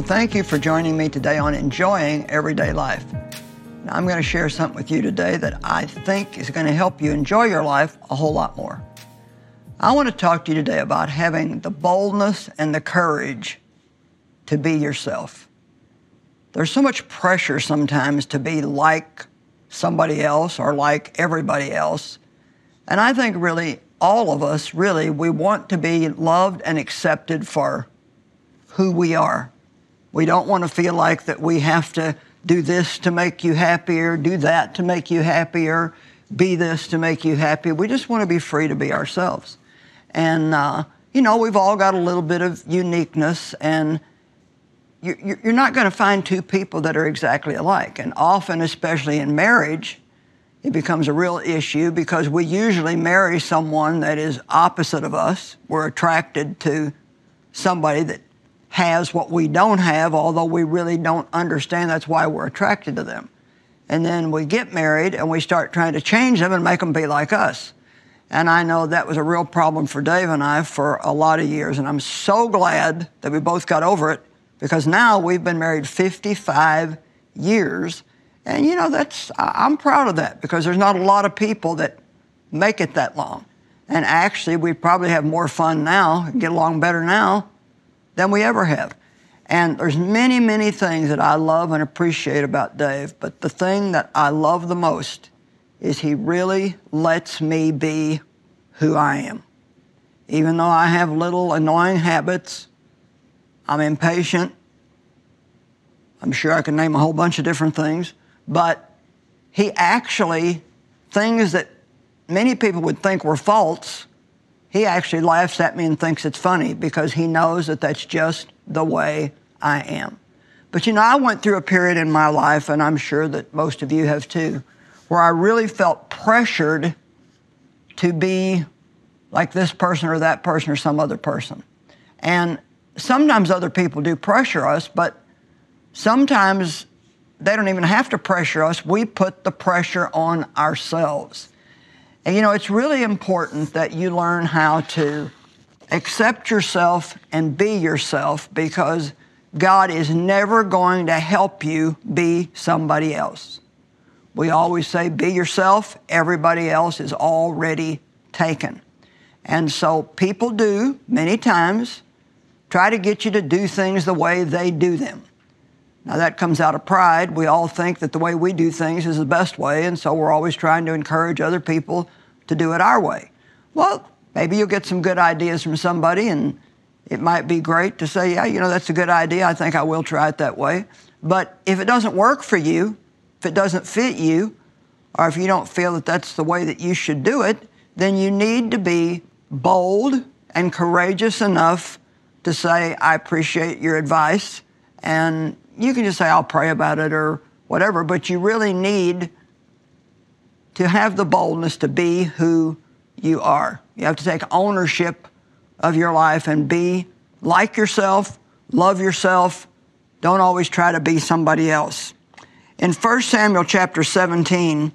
thank you for joining me today on Enjoying Everyday Life. Now, I'm going to share something with you today that I think is going to help you enjoy your life a whole lot more. I want to talk to you today about having the boldness and the courage to be yourself. There's so much pressure sometimes to be like somebody else or like everybody else. And I think really all of us, we want to be loved and accepted for who we are. We don't want to feel like that we have to do this to make you happier, do that to make you happier, be this to make you happy. We just want to be free to be ourselves. And, we've all got a little bit of uniqueness, and you're not going to find two people that are exactly alike. And often, especially in marriage, it becomes a real issue because we usually marry someone that is opposite of us. We're attracted to somebody that has what we don't have, although we really don't understand that's why we're attracted to them. And then we get married and we start trying to change them and make them be like us. And I know that was a real problem for Dave and I for a lot of years. And I'm so glad that we both got over it, because now we've been married 55 years. And, I'm proud of that, because there's not a lot of people that make it that long. And actually, we probably have more fun now, get along better now than we ever have. And there's many, many things that I love and appreciate about Dave, but the thing that I love the most is he really lets me be who I am. Even though I have little annoying habits, I'm impatient. I'm sure I can name a whole bunch of different things, but he actually, things that many people would think were faults, he actually laughs at me and thinks it's funny, because he knows that that's just the way I am. But I went through a period in my life, and I'm sure that most of you have too, where I really felt pressured to be like this person or that person or some other person. And sometimes other people do pressure us, but sometimes they don't even have to pressure us. We put the pressure on ourselves. And it's really important that you learn how to accept yourself and be yourself, because God is never going to help you be somebody else. We always say, be yourself. Everybody else is already taken. And so people do, many times, try to get you to do things the way they do them. Now, that comes out of pride. We all think that the way we do things is the best way, and so we're always trying to encourage other people to do it our way. Well, maybe you'll get some good ideas from somebody, and it might be great to say, yeah, that's a good idea. I think I will try it that way. But if it doesn't work for you, if it doesn't fit you, or if you don't feel that that's the way that you should do it, then you need to be bold and courageous enough to say, I appreciate your advice. And you can just say, I'll pray about it or whatever, but you really need to have the boldness to be who you are. You have to take ownership of your life and be like yourself, love yourself. Don't always try to be somebody else. In 1 Samuel chapter 17,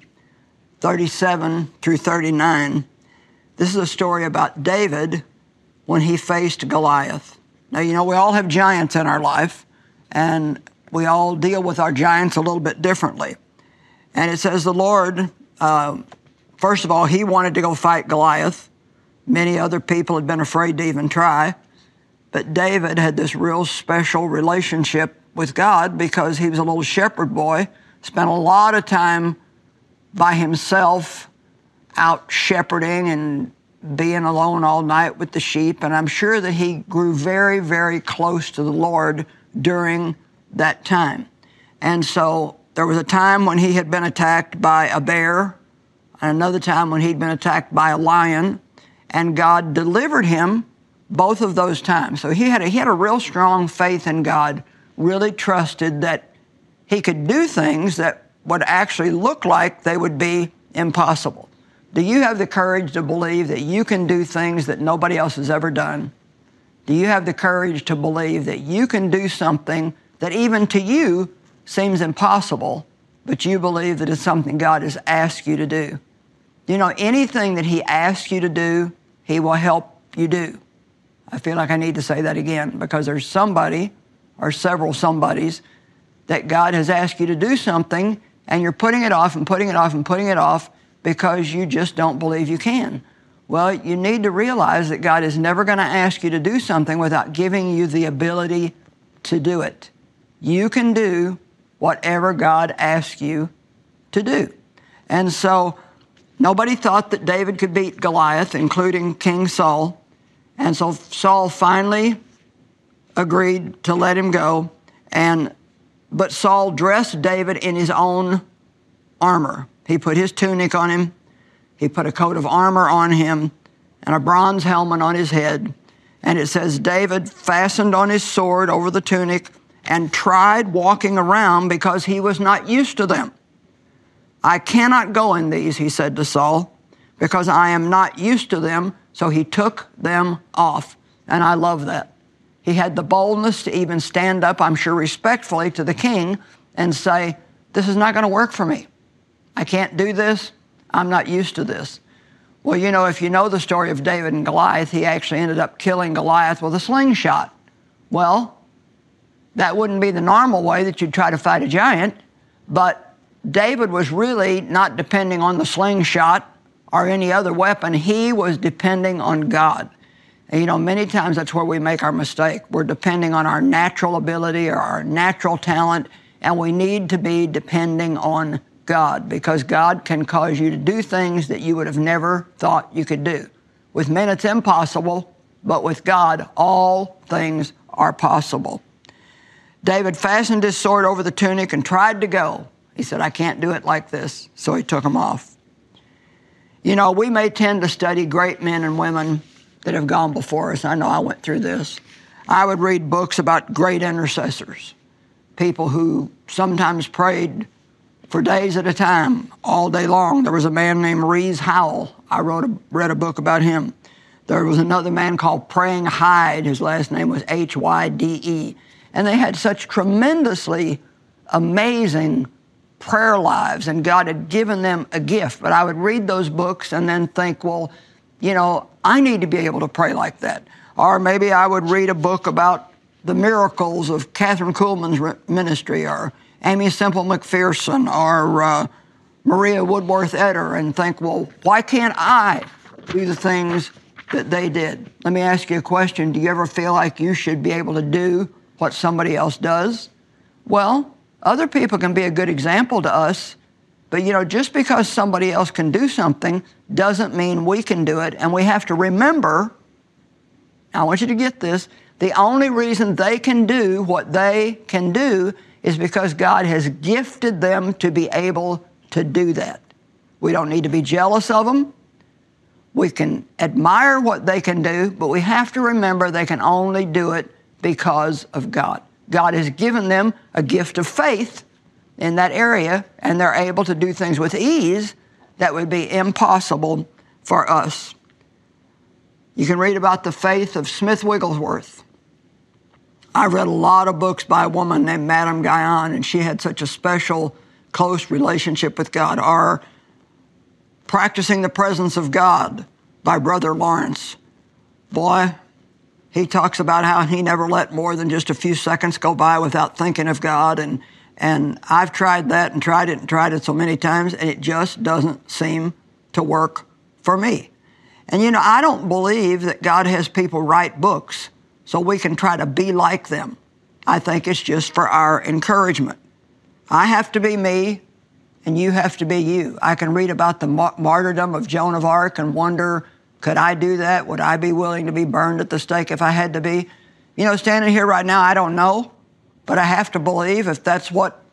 37 through 39, this is a story about David when he faced Goliath. Now, we all have giants in our life, and we all deal with our giants a little bit differently. And it says the Lord, first of all, he wanted to go fight Goliath. Many other people had been afraid to even try. But David had this real special relationship with God, because he was a little shepherd boy, spent a lot of time by himself out shepherding and being alone all night with the sheep. And I'm sure that he grew very, very close to the Lord during that time. And so there was a time when he had been attacked by a bear, and another time when he'd been attacked by a lion, and God delivered him both of those times. So he had a real strong faith in God, really trusted that he could do things that would actually look like they would be impossible. Do you have the courage to believe that you can do things that nobody else has ever done? Do you have the courage to believe that you can do something that even to you seems impossible, but you believe that it's something God has asked you to do? Anything that he asks you to do, he will help you do. I feel like I need to say that again, because there's somebody or several somebodies that God has asked you to do something, and you're putting it off and putting it off and putting it off because you just don't believe you can. Well, you need to realize that God is never going to ask you to do something without giving you the ability to do it. You can do whatever God asks you to do. And so nobody thought that David could beat Goliath, including King Saul. And so Saul finally agreed to let him go. But Saul dressed David in his own armor. He put his tunic on him. He put a coat of armor on him and a bronze helmet on his head. And it says, David fastened on his sword over the tunic and tried walking around because he was not used to them. I cannot go in these, he said to Saul, because I am not used to them. So he took them off. And I love that. He had the boldness to even stand up, I'm sure respectfully, to the king and say, this is not going to work for me. I can't do this. I'm not used to this. Well, you know, if you know the story of David and Goliath, he actually ended up killing Goliath with a slingshot. Well, that wouldn't be the normal way that you'd try to fight a giant, but David was really not depending on the slingshot or any other weapon. He was depending on God. And, you know, many times that's where we make our mistake. We're depending on our natural ability or our natural talent, and we need to be depending on God, because God can cause you to do things that you would have never thought you could do. With men, it's impossible, but with God, all things are possible. David fastened his sword over the tunic and tried to go. He said, I can't do it like this, so he took him off. You know, we may tend to study great men and women that have gone before us. I know I went through this. I would read books about great intercessors, people who sometimes prayed for days at a time, all day long. There was a man named Rees Howell. I read a book about him. There was another man called Praying Hyde. His last name was Hyde. And they had such tremendously amazing prayer lives, and God had given them a gift. But I would read those books and then think, well, you know, I need to be able to pray like that. Or maybe I would read a book about the miracles of Catherine Kuhlman's ministry, or Amy Semple McPherson, or Maria Woodworth Etter, and think, well, why can't I do the things that they did? Let me ask you a question. Do you ever feel like you should be able to do what somebody else does? Well, other people can be a good example to us, but, you know, just because somebody else can do something doesn't mean we can do it. And we have to remember, I want you to get this, the only reason they can do what they can do is because God has gifted them to be able to do that. We don't need to be jealous of them. We can admire what they can do, but we have to remember they can only do it because of God. God has given them a gift of faith in that area, and they're able to do things with ease that would be impossible for us. You can read about the faith of Smith Wigglesworth. I've read a lot of books by a woman named Madame Guyon, and she had such a special, close relationship with God. Or Practicing the Presence of God by Brother Lawrence. Boy, he talks about how he never let more than just a few seconds go by without thinking of God. And I've tried that and tried it so many times, and it just doesn't seem to work for me. And, you know, I don't believe that God has people write books so we can try to be like them. I think it's just for our encouragement. I have to be me, and you have to be you. I can read about the martyrdom of Joan of Arc and wonder, could I do that? Would I be willing to be burned at the stake if I had to be? You know, standing here right now, I don't know, but I have to believe if that's what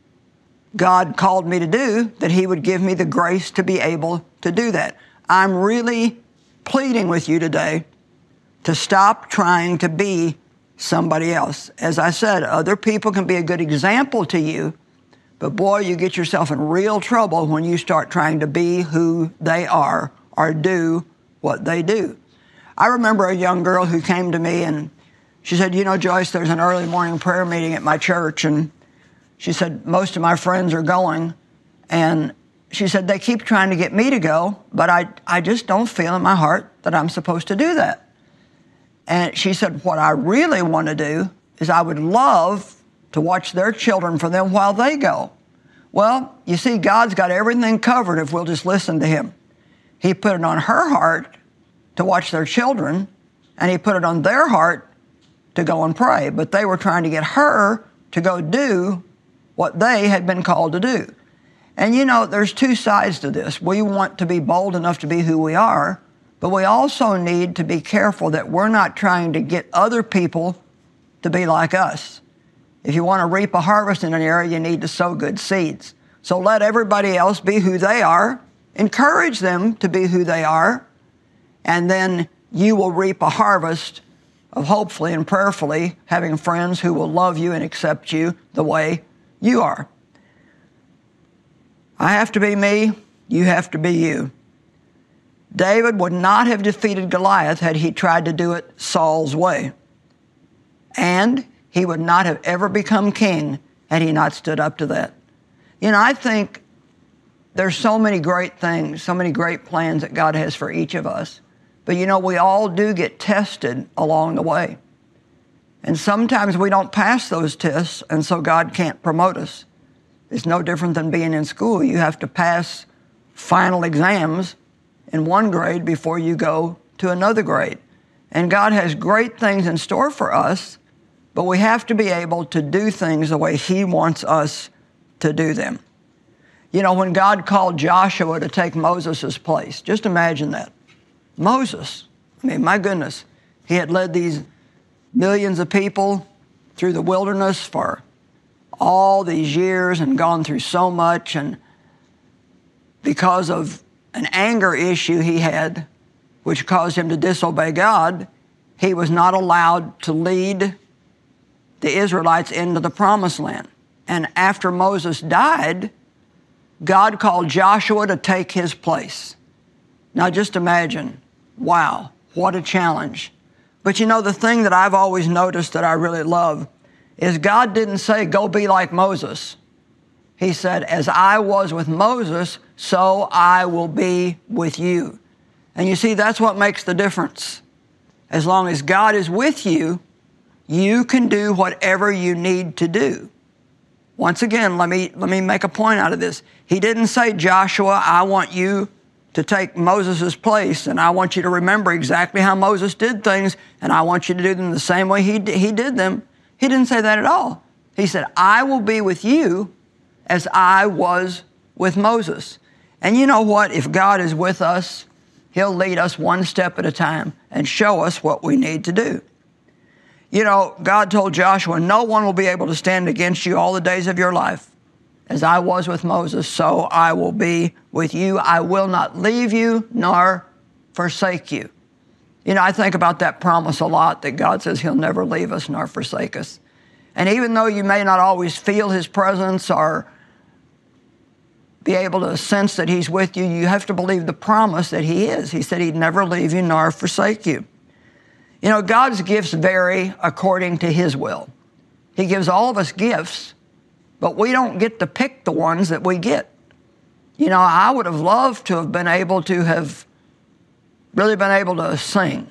God called me to do, that He would give me the grace to be able to do that. I'm really pleading with you today to stop trying to be somebody else. As I said, other people can be a good example to you, but boy, you get yourself in real trouble when you start trying to be who they are or do what they do. I remember a young girl who came to me and she said, you know, Joyce, there's an early morning prayer meeting at my church, and she said, most of my friends are going, and she said, they keep trying to get me to go, but I just don't feel in my heart that I'm supposed to do that. And she said, what I really want to do is I would love to watch their children for them while they go. Well, you see, God's got everything covered if we'll just listen to him. He put it on her heart to watch their children, and he put it on their heart to go and pray. But they were trying to get her to go do what they had been called to do. And you know, there's two sides to this. We want to be bold enough to be who we are, but we also need to be careful that we're not trying to get other people to be like us. If you want to reap a harvest in an area, you need to sow good seeds. So let everybody else be who they are. Encourage them to be who they are. And then you will reap a harvest of hopefully and prayerfully having friends who will love you and accept you the way you are. I have to be me. You have to be you. David would not have defeated Goliath had he tried to do it Saul's way. And he would not have ever become king had he not stood up to that. You know, I think there's so many great things, so many great plans that God has for each of us. But you know, we all do get tested along the way. And sometimes we don't pass those tests, and so God can't promote us. It's no different than being in school. You have to pass final exams in one grade before you go to another grade. And God has great things in store for us, but we have to be able to do things the way he wants us to do them. You know, when God called Joshua to take Moses' place, just imagine that. Moses, I mean, my goodness, he had led these millions of people through the wilderness for all these years and gone through so much, and because of an anger issue he had, which caused him to disobey God, he was not allowed to lead the Israelites into the promised land. And after Moses died, God called Joshua to take his place. Now just imagine, wow, what a challenge. But you know, the thing that I've always noticed that I really love is God didn't say, go be like Moses. He said, as I was with Moses, so I will be with you. And you see, that's what makes the difference. As long as God is with you, you can do whatever you need to do. Once again, let me make a point out of this. He didn't say, Joshua, I want you to take Moses' place, and I want you to remember exactly how Moses did things, and I want you to do them the same way he did them. He didn't say that at all. He said, I will be with you as I was with Moses. And you know what? If God is with us, he'll lead us one step at a time and show us what we need to do. You know, God told Joshua, no one will be able to stand against you all the days of your life. As I was with Moses, so I will be with you. I will not leave you nor forsake you. You know, I think about that promise a lot, that God says he'll never leave us nor forsake us. And even though you may not always feel his presence or be able to sense that he's with you, you have to believe the promise that he is. He said he'd never leave you nor forsake you. You know, God's gifts vary according to his will. He gives all of us gifts, but we don't get to pick the ones that we get. You know, I would have loved to have been able to have really been able to sing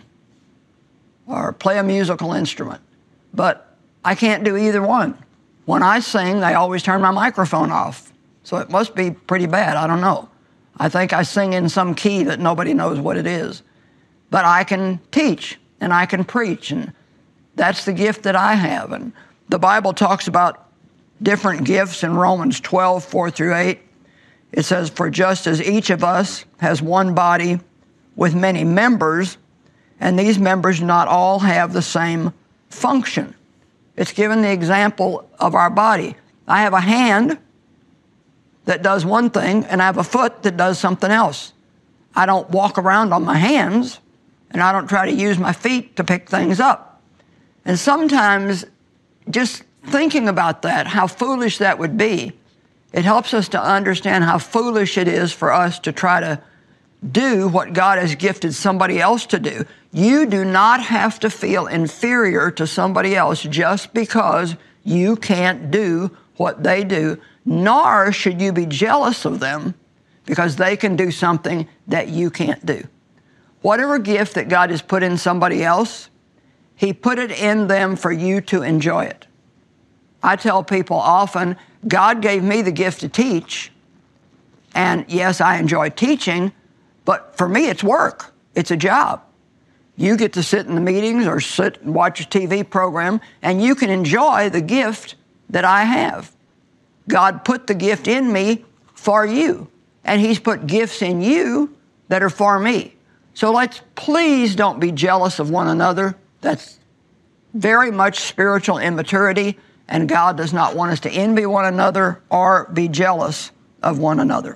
or play a musical instrument, but I can't do either one. When I sing, they always turn my microphone off, so it must be pretty bad. I don't know. I think I sing in some key that nobody knows what it is. But I can teach and I can preach, and that's the gift that I have. And the Bible talks about different gifts in Romans 12, 4 through 8. It says, for just as each of us has one body with many members, and these members not all have the same function. It's given the example of our body. I have a hand that does one thing, and I have a foot that does something else. I don't walk around on my hands, and I don't try to use my feet to pick things up. And sometimes just thinking about that, how foolish that would be, it helps us to understand how foolish it is for us to try to do what God has gifted somebody else to do. You do not have to feel inferior to somebody else just because you can't do what they do, nor should you be jealous of them because they can do something that you can't do. Whatever gift that God has put in somebody else, He put it in them for you to enjoy it. I tell people often, God gave me the gift to teach, and yes, I enjoy teaching, but for me it's work. It's a job. You get to sit in the meetings or sit and watch a TV program, and you can enjoy the gift that I have. God put the gift in me for you, and He's put gifts in you that are for me. So please don't be jealous of one another. That's very much spiritual immaturity, and God does not want us to envy one another or be jealous of one another.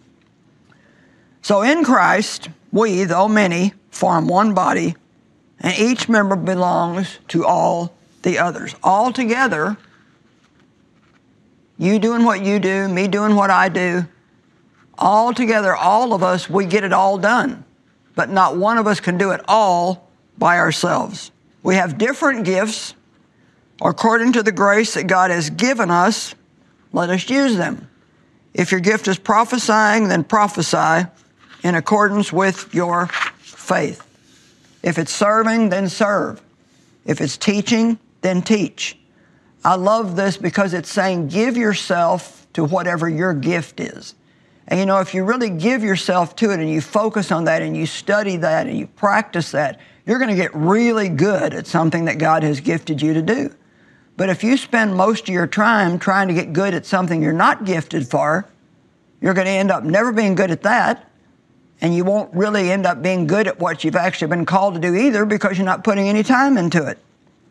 So in Christ, we, though many, form one body, and each member belongs to all the others. All together, you doing what you do, me doing what I do, all together, all of us, we get it all done. But not one of us can do it all by ourselves. We have different gifts. According to the grace that God has given us, let us use them. If your gift is prophesying, then prophesy in accordance with your faith. If it's serving, then serve. If it's teaching, then teach. I love this because it's saying give yourself to whatever your gift is. And you know, if you really give yourself to it and you focus on that and you study that and you practice that, you're going to get really good at something that God has gifted you to do. But if you spend most of your time trying to get good at something you're not gifted for, you're going to end up never being good at that, and you won't really end up being good at what you've actually been called to do either because you're not putting any time into it.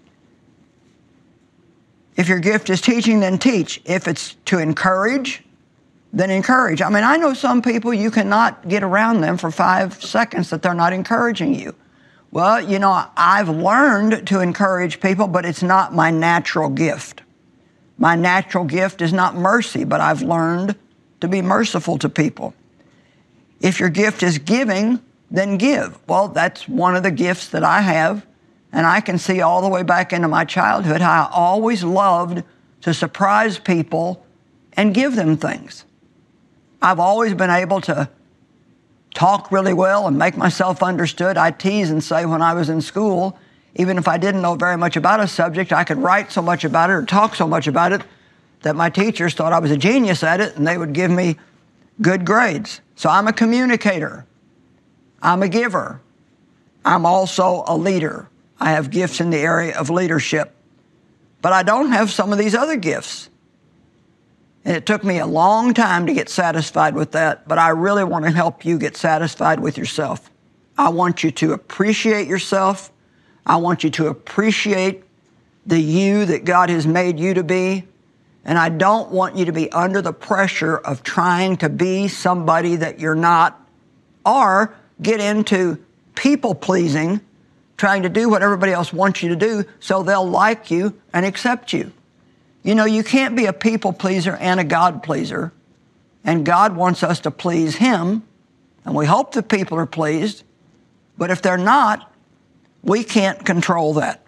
If your gift is teaching, then teach. If it's to encourage, then encourage. I mean, I know some people you cannot get around them for 5 seconds that they're not encouraging you. Well, you know, I've learned to encourage people, but it's not my natural gift. My natural gift is not mercy, but I've learned to be merciful to people. If your gift is giving, then give. Well, that's one of the gifts that I have, and I can see all the way back into my childhood how I always loved to surprise people and give them things. I've always been able to talk really well and make myself understood. I tease and say when I was in school, even if I didn't know very much about a subject, I could write so much about it or talk so much about it that my teachers thought I was a genius at it and they would give me good grades. So I'm a communicator. I'm a giver. I'm also a leader. I have gifts in the area of leadership. But I don't have some of these other gifts. And it took me a long time to get satisfied with that, but I really want to help you get satisfied with yourself. I want you to appreciate yourself. I want you to appreciate the you that God has made you to be. And I don't want you to be under the pressure of trying to be somebody that you're not, or get into people-pleasing, trying to do what everybody else wants you to do so they'll like you and accept you. You know, you can't be a people pleaser and a God pleaser, and God wants us to please Him, and we hope that people are pleased, but if they're not, we can't control that.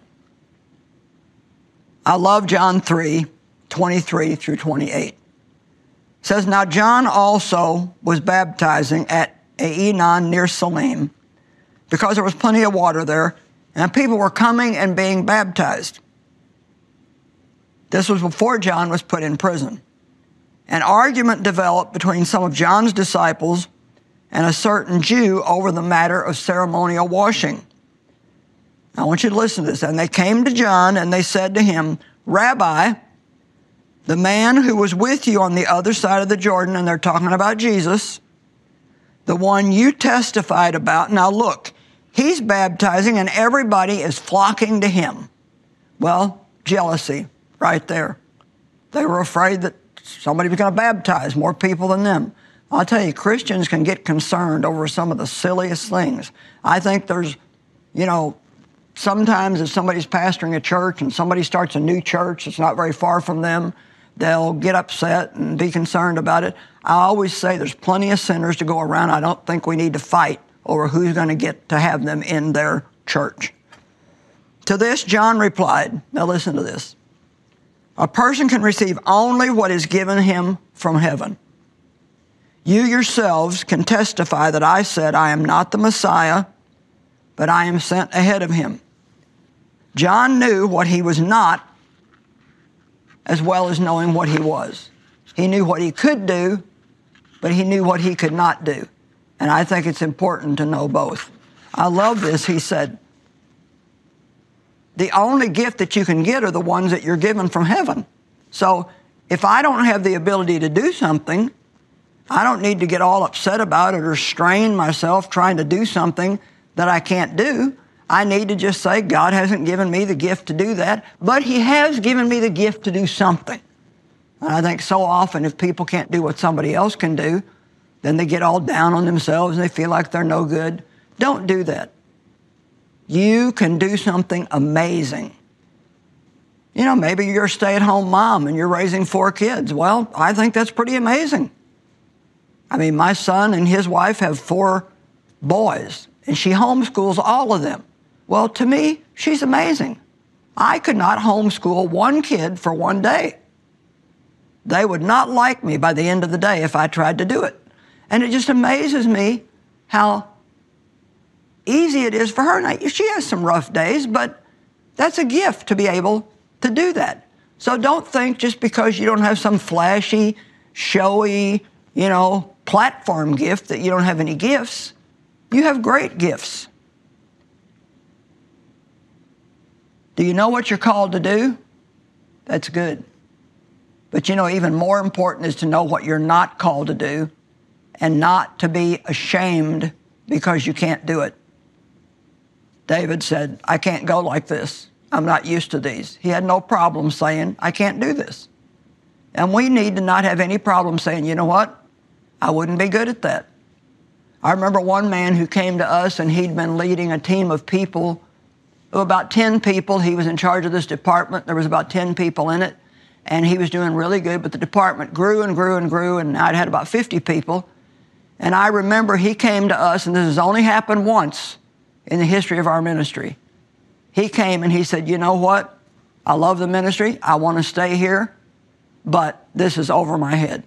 I love John 3:23 through 28. It says, Now John also was baptizing at Aenon near Salim, because there was plenty of water there, and people were coming and being baptized. This was before John was put in prison. An argument developed between some of John's disciples and a certain Jew over the matter of ceremonial washing. I want you to listen to this. And they came to John and they said to him, Rabbi, the man who was with you on the other side of the Jordan, and they're talking about Jesus, the one you testified about. Now look, he's baptizing and everybody is flocking to him. Well, jealousy. Right there. They were afraid that somebody was going to baptize more people than them. I'll tell you, Christians can get concerned over some of the silliest things. I think there's, sometimes if somebody's pastoring a church and somebody starts a new church that's not very far from them, they'll get upset and be concerned about it. I always say there's plenty of sinners to go around. I don't think we need to fight over who's going to get to have them in their church. To this, John replied, now listen to this. A person can receive only what is given him from heaven. You yourselves can testify that I said I am not the Messiah, but I am sent ahead of him. John knew what he was not as well as knowing what he was. He knew what he could do, but he knew what he could not do. And I think it's important to know both. I love this. He said, the only gift that you can get are the ones that you're given from heaven. So if I don't have the ability to do something, I don't need to get all upset about it or strain myself trying to do something that I can't do. I need to just say, God hasn't given me the gift to do that, but He has given me the gift to do something. And I think so often if people can't do what somebody else can do, then they get all down on themselves and they feel like they're no good. Don't do that. You can do something amazing. You know, maybe you're a stay-at-home mom and you're raising 4 kids. Well, I think that's pretty amazing. I mean, my son and his wife have 4 boys, and she homeschools all of them. Well, to me, she's amazing. I could not homeschool 1 kid for 1 day. They would not like me by the end of the day if I tried to do it. And it just amazes me how easy it is for her. Now, she has some rough days, but that's a gift to be able to do that. So don't think just because you don't have some flashy, showy, platform gift that you don't have any gifts. You have great gifts. Do you know what you're called to do? That's good. But even more important is to know what you're not called to do and not to be ashamed because you can't do it. David said, I can't go like this. I'm not used to these. He had no problem saying, I can't do this. And we need to not have any problem saying, you know what? I wouldn't be good at that. I remember one man who came to us and he'd been leading a team of people, about 10 people. He was in charge of this department. There was about 10 people in it. And he was doing really good, but the department grew and grew and grew, and now it had about 50 people. And I remember he came to us, and this has only happened once in the history of our ministry. He came and he said, you know what? I love the ministry. I want to stay here, but this is over my head.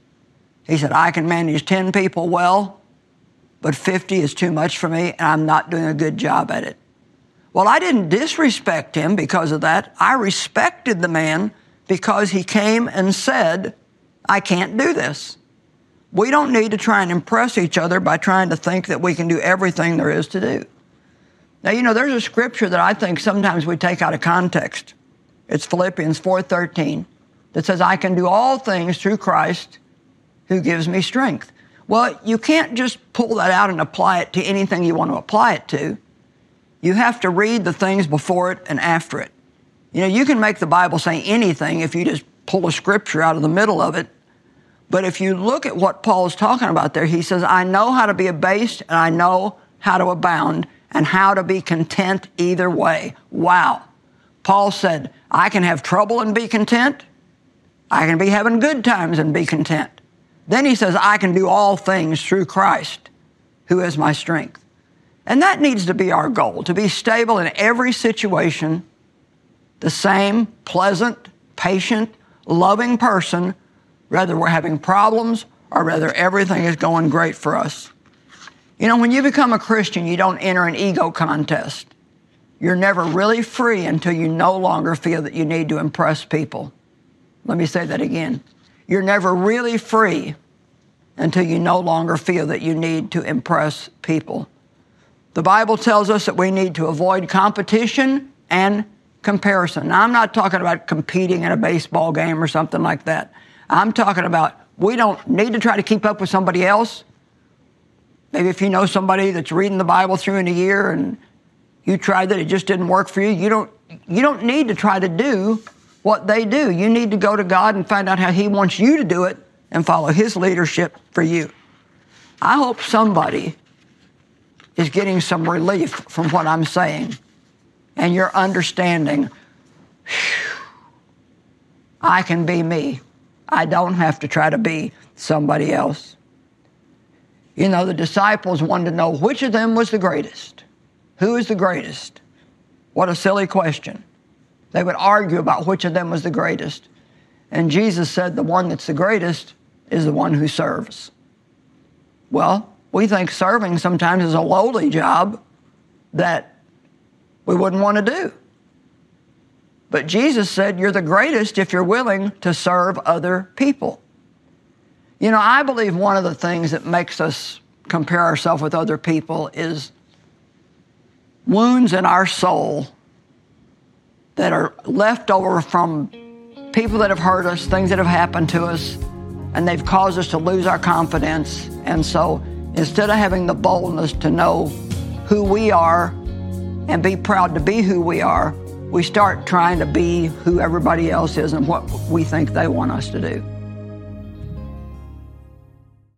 He said, I can manage 10 people well, but 50 is too much for me, and I'm not doing a good job at it. Well, I didn't disrespect him because of that. I respected the man because he came and said, I can't do this. We don't need to try and impress each other by trying to think that we can do everything there is to do. Now, there's a scripture that I think sometimes we take out of context. It's Philippians 4:13 that says, I can do all things through Christ who gives me strength. Well, you can't just pull that out and apply it to anything you want to apply it to. You have to read the things before it and after it. You can make the Bible say anything if you just pull a scripture out of the middle of it. But if you look at what Paul's talking about there, he says, I know how to be abased and I know how to abound and how to be content either way. Wow. Paul said, I can have trouble and be content. I can be having good times and be content. Then he says, I can do all things through Christ, who is my strength. And that needs to be our goal, to be stable in every situation, the same pleasant, patient, loving person, whether we're having problems or whether everything is going great for us. When you become a Christian, you don't enter an ego contest. You're never really free until you no longer feel that you need to impress people. Let me say that again. You're never really free until you no longer feel that you need to impress people. The Bible tells us that we need to avoid competition and comparison. Now, I'm not talking about competing in a baseball game or something like that. I'm talking about we don't need to try to keep up with somebody else. Maybe if you know somebody that's reading the Bible through in a year and you tried that, it just didn't work for you, you don't need to try to do what they do. You need to go to God and find out how He wants you to do it and follow His leadership for you. I hope somebody is getting some relief from what I'm saying and you're understanding, I can be me. I don't have to try to be somebody else. The disciples wanted to know which of them was the greatest. Who is the greatest? What a silly question. They would argue about which of them was the greatest. And Jesus said the one that's the greatest is the one who serves. Well, we think serving sometimes is a lowly job that we wouldn't want to do. But Jesus said, you're the greatest if you're willing to serve other people. You know, I believe one of the things that makes us compare ourselves with other people is wounds in our soul that are left over from people that have hurt us, things that have happened to us, and they've caused us to lose our confidence. And so instead of having the boldness to know who we are and be proud to be who we are, we start trying to be who everybody else is and what we think they want us to do.